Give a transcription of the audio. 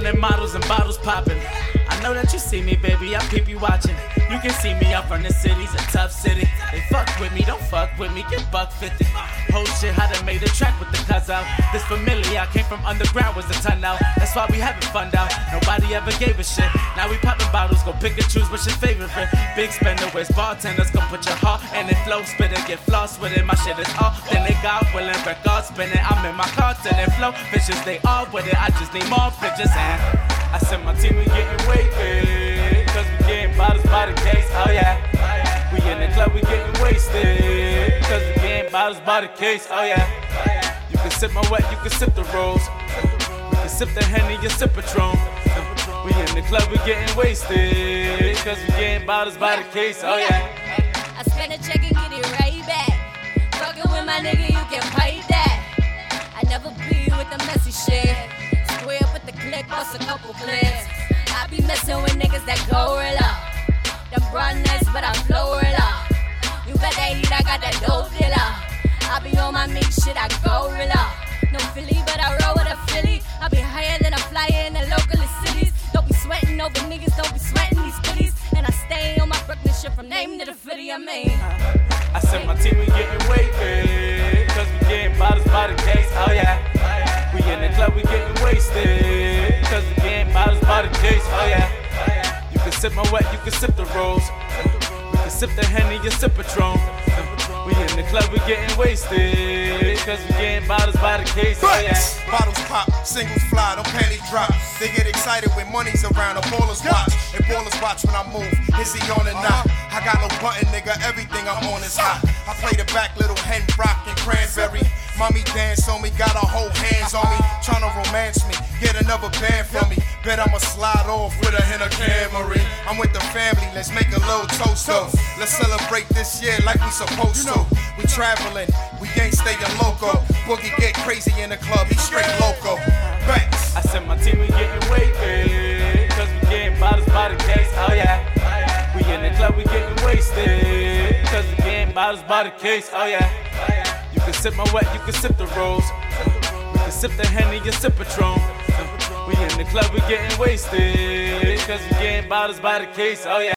women, models, and bottles popping. I know that you see me, baby, I keep you watching. You can see me, I'm from the city's a tough city. They fuck with me, don't fuck with me, get $1.50. Whole shit, how they made a track with the cuz out. This familiar, I came from underground, was the ton out. That's why we having fun out. Nobody ever gave a shit. Now we popping bottles, go pick and choose what's your favorite. Big spender, where's bartenders, come put your heart and it flow, spit it, get floss with it. My shit is all, then they got willing, record spinning. I'm in my car till they flow, bitches they all with it. I just need more pictures and I said my team we getting wasted, cause we getting bottles by the case, oh yeah. We in the club, we getting wasted, cause we getting bottles by the case, oh yeah. You can sip my wet, you can sip the rose. We can sip the Henny, you sip Patron. We in the club, we getting wasted, cause we getting bottles by the case, oh yeah. I spend a check and get it right back. Fucking with my nigga, you can fight that. I never be with the messy shit. Square up with the click, bust a couple clips. I be messing with niggas that go real up. Them broad nice, but I flow real up. You got that heat, I got that dope dealer. I be on my mix shit, I go real up. No Philly, but I roll with a Philly. I be higher than a flyer in the local cities. Don't be sweating over niggas, don't be sweating these goodies. And I stay on my Brooklyn shit from name to the fitty, I mean. I said my team, we getting wasted, cause we getting bottles by the case, oh yeah. We in the club, we getting wasted, cause we getting bottles by the case, oh yeah. You can sip my wet, you can sip the rose. We can sip the Henny, you sip Patron. We in the club, we getting wasted, cause we getting bottles by the case, oh yeah. Bottles pop, singles fly, don't penny drop. They get excited when money's around, the ballers watch. And ballers watch when I move, is he on or not? I got no button, nigga, everything I'm on is hot. I play the back, little hen rock and cranberry. Mommy dance on me, got her whole hands on me. Tryna romance me, get another band from me. Bet I'ma slide off with her in a Camry. I'm with the family, let's make a little toast though. Let's celebrate this year like we supposed to. We traveling, we ain't staying loco. Boogie get crazy in the club, he straight loco. Banks. I said my team, we getting wasted, cause we getting bottles by the case, oh yeah. We in the club, we getting wasted, cause we getting bottles by the case, oh yeah. You can sip my wet, you can sip the rose. We can sip the Henny, you sip Patron. We in the club, we getting wasted, cause we getting bottles by the case, oh yeah.